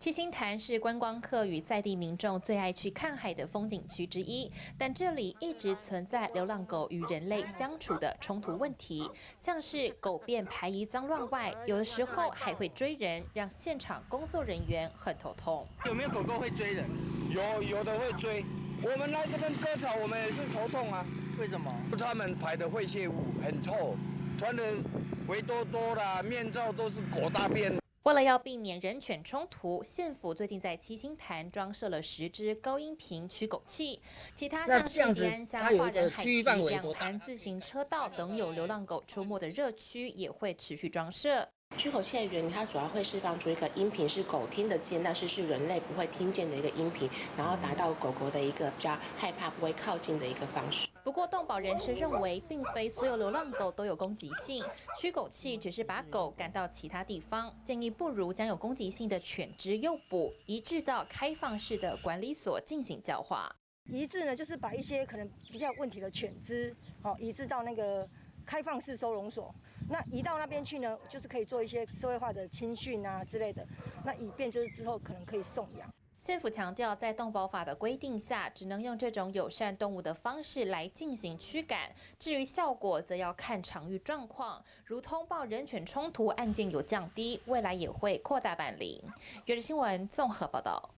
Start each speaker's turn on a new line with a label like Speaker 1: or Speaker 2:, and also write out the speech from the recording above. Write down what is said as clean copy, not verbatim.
Speaker 1: 七星潭是观光客与在地民众最爱去看海的风景区之一，但这里一直存在流浪狗与人类相处的冲突问题，像是狗便排遗脏乱外，有的时候还会追人，让现场工作人员很头痛。
Speaker 2: 有没有狗狗会追人？
Speaker 3: 有的会追。我们来这边割草，我们也是头痛啊。
Speaker 2: 为什么？
Speaker 3: 他们排的废弃物很臭，穿的围多多啦，面罩都是狗大便。
Speaker 1: 为了要避免人犬冲突，县府最近在七星潭装设了10只高音频驱狗器，其他像是迪安虾、华人海堤、两潭自行车道等有流浪狗出没的热区，也会持续装设。
Speaker 4: 驱狗器的原理，它主要会释放出一个音频是狗听得见，但是人类不会听见的一个音频，然后达到狗狗的一个比较害怕、不会靠近的一个方式。
Speaker 1: 不过，动保人士认为，并非所有流浪狗都有攻击性，驱狗器只是把狗赶到其他地方，建议不如将有攻击性的犬只诱捕，移至到开放式的管理所进行教化。
Speaker 5: 移至呢，就是把一些可能比较有问题的犬只，移至到那个开放式收容所。那移到那边去呢，就是可以做一些社会化的亲训啊之类的，那以便就是之后可能可以送养。
Speaker 1: 县府强调，在动保法的规定下，只能用这种友善动物的方式来进行驱赶。至于效果，则要看场域状况。如通报人犬冲突案件有降低，未来也会扩大办理。有日新闻综合报道。